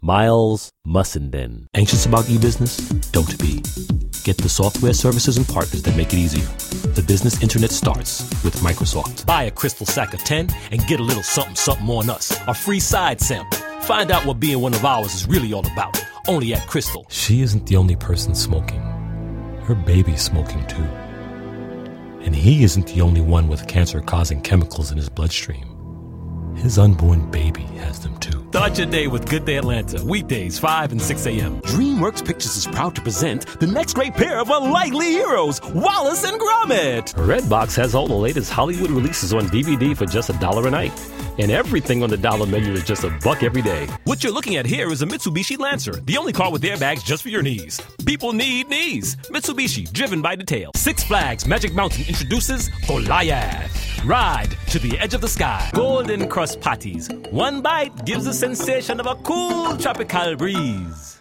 Miles Mussenden. Anxious about e-business? Don't be. Get the software services and partners that make it easier. The business internet starts with Microsoft. Buy a Crystal Sack of 10 and get a little something, something on us. A free side sample. Find out what being one of ours is really all about. Only at Crystal. She isn't the only person smoking. Her baby's smoking too. And he isn't the only one with cancer-causing chemicals in his bloodstream. His unborn baby has them too. Start your day with Good Day Atlanta. Weekdays, 5 and 6 a.m. DreamWorks Pictures is proud to present the next great pair of unlikely heroes, Wallace and Gromit. Redbox has all the latest Hollywood releases on DVD for just $1 a night. And everything on the dollar menu is just $1 every day. What you're looking at here is a Mitsubishi Lancer, the only car with airbags just for your knees. People need knees. Mitsubishi, driven by detail. Six Flags Magic Mountain introduces Goliath. Ride to the edge of the sky. Golden Crust Patties. One bite gives the sensation of a cool tropical breeze.